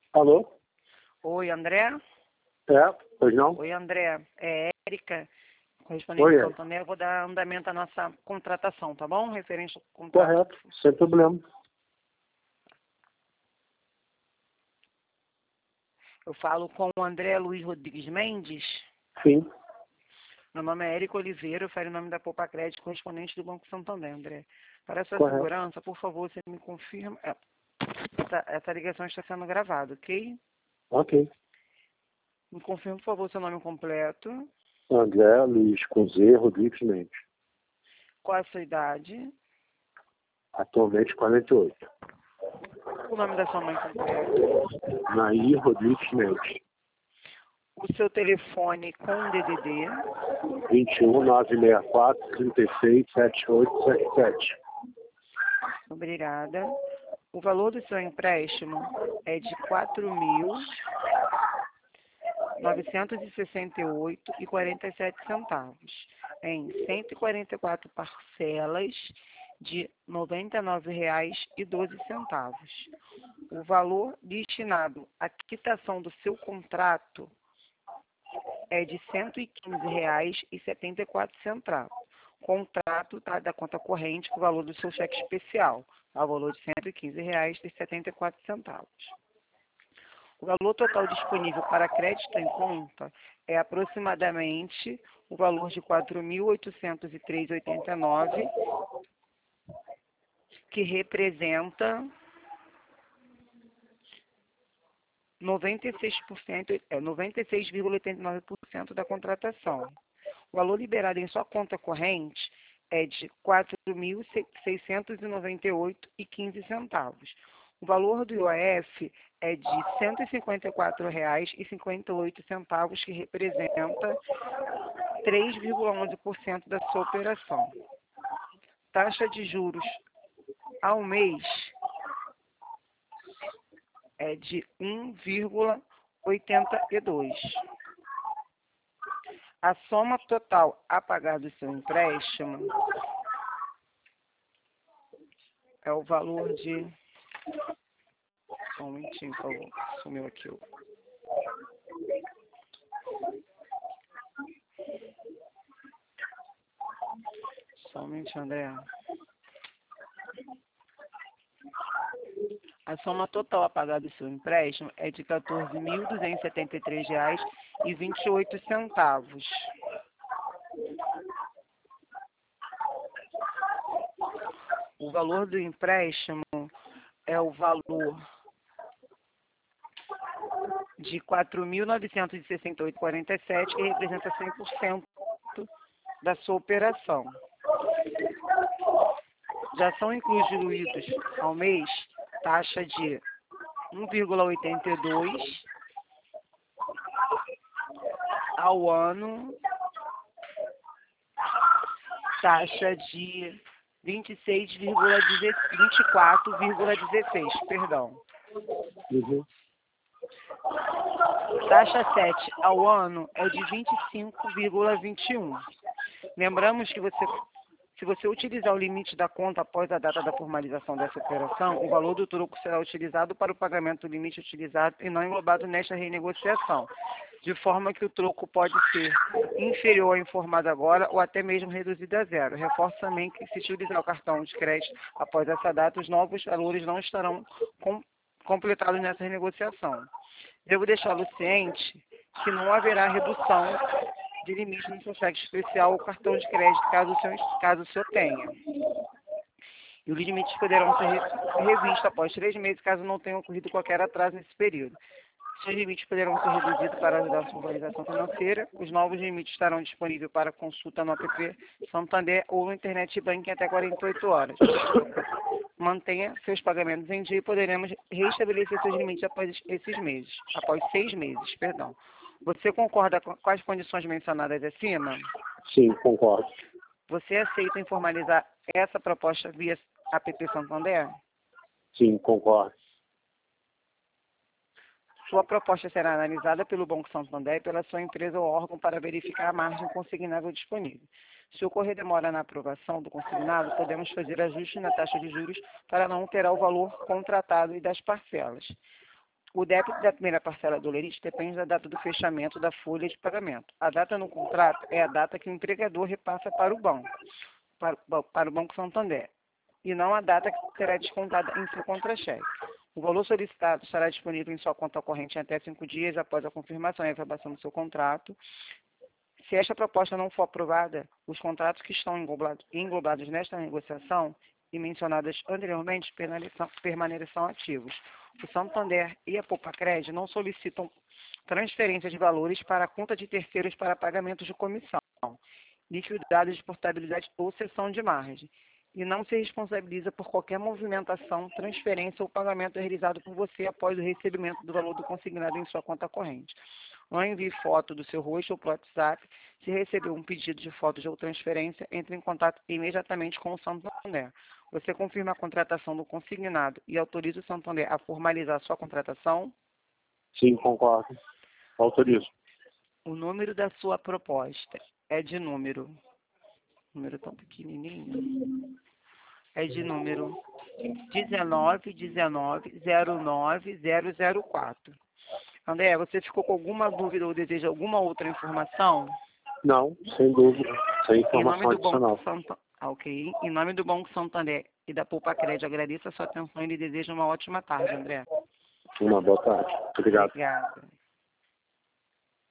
Alô? Oi, André? Pois não? Oi, André. É Érica, correspondente Oi, de Érica. Santander. Eu vou dar andamento à nossa contratação, tá bom? Referente ao contrato. Correto, sem problema. Eu falo com o André Luiz Rodrigues Mendes. Sim, Meu nome é Érica Oliveira, eu falo em nome da Poupa Crédito, correspondente do Banco Santander, André. Para a sua correto. segurança, por favor, você me confirma. Essa ligação está sendo gravada, ok? Ok. Me confirma, por favor, seu nome completo. André Luiz com Z, Rodrigues Mendes. Qual a sua idade? Atualmente 48. O nome da sua mãe completo. Nair Rodrigues Mendes. O seu telefone com DDD. 21 964 36 7877. Obrigada. O valor do seu empréstimo é de R$ 4.968,47 em 144 parcelas de R$ 99,12. O valor destinado à quitação do seu contrato é de R$ 115,74. Contrato da conta corrente com o valor do seu cheque especial, ao valor de R$ 115,74. O valor total disponível para crédito em conta é aproximadamente o valor de R$ 4.803,89, que representa 96,89% da contratação. O valor liberado em sua conta corrente é de R$ 4.698,15. O valor do IOF é de R$ 154,58, que representa 3,11% da sua operação. Taxa de juros ao mês é de 1,82. A soma total a pagar do seu empréstimo é o valor de... Só um minutinho, por favor. Sumiu aqui o... Só um minutinho, André. A soma total a pagar do seu empréstimo é de R$ 14.273,28. O valor do empréstimo é o valor de R$ 4.968,47, que representa 100% da sua operação. Já são incluídos ao mês taxa de 1,82 ao ano, taxa de 24,16, perdão. Uhum. Taxa 7 ao ano é de 25,21. Lembramos que se você utilizar o limite da conta após a data da formalização dessa operação, o valor do troco será utilizado para o pagamento do limite utilizado e não englobado nesta renegociação, de forma que o troco pode ser inferior ao informado agora ou até mesmo reduzido a zero. Reforço também que, se utilizar o cartão de crédito após essa data, os novos valores não estarão completados nessa renegociação. Devo deixá-lo ciente que não haverá redução de limite no seu cheque especial ou cartão de crédito, caso o senhor tenha. E os limites poderão ser revistos após 3 meses, caso não tenha ocorrido qualquer atraso nesse período. Seus limites poderão ser reduzidos para ajudar a sua organização financeira. Os novos limites estarão disponíveis para consulta no app Santander ou no Internet Banking até 48 horas. Mantenha seus pagamentos em dia e poderemos restabelecer seus limites após 6 meses, perdão. Você concorda com as condições mencionadas acima? Sim, concordo. Você aceita em formalizar essa proposta via app Santander? Sim, concordo. Sua proposta será analisada pelo Banco Santander e pela sua empresa ou órgão para verificar a margem consignável disponível. Se ocorrer demora na aprovação do consignado, podemos fazer ajuste na taxa de juros para não alterar o valor contratado e das parcelas. O débito da primeira parcela do lerite depende da data do fechamento da folha de pagamento. A data no contrato é a data que o empregador repassa para o banco, para o Banco Santander, e não a data que será descontada em seu contra-cheque. O valor solicitado estará disponível em sua conta corrente em até 5 dias após a confirmação e aprovação do seu contrato. Se esta proposta não for aprovada, os contratos que estão englobados nesta negociação e mencionadas anteriormente permanecerão ativos. O Santander e a Poupa-Cred não solicitam transferência de valores para a conta de terceiros para pagamentos de comissão, liquidez de portabilidade ou cessão de margem, e não se responsabiliza por qualquer movimentação, transferência ou pagamento realizado por você após o recebimento do valor do consignado em sua conta corrente. Não envie foto do seu rosto ou por WhatsApp. Se receber um pedido de foto ou transferência, entre em contato imediatamente com o Santander. Você confirma a contratação do consignado e autoriza o Santander a formalizar a sua contratação? Sim, concordo. Autorizo. O número da sua proposta é de número tão pequenininho, é de número 191909004. André, você ficou com alguma dúvida ou deseja alguma outra informação? Não, sem dúvida. Sem Em nome informação do adicional. Banco ok. Em nome do Banco Santander e da Poupa-Cred, agradeço a sua atenção e lhe desejo uma ótima tarde, André. Uma boa tarde. Obrigado. Obrigada.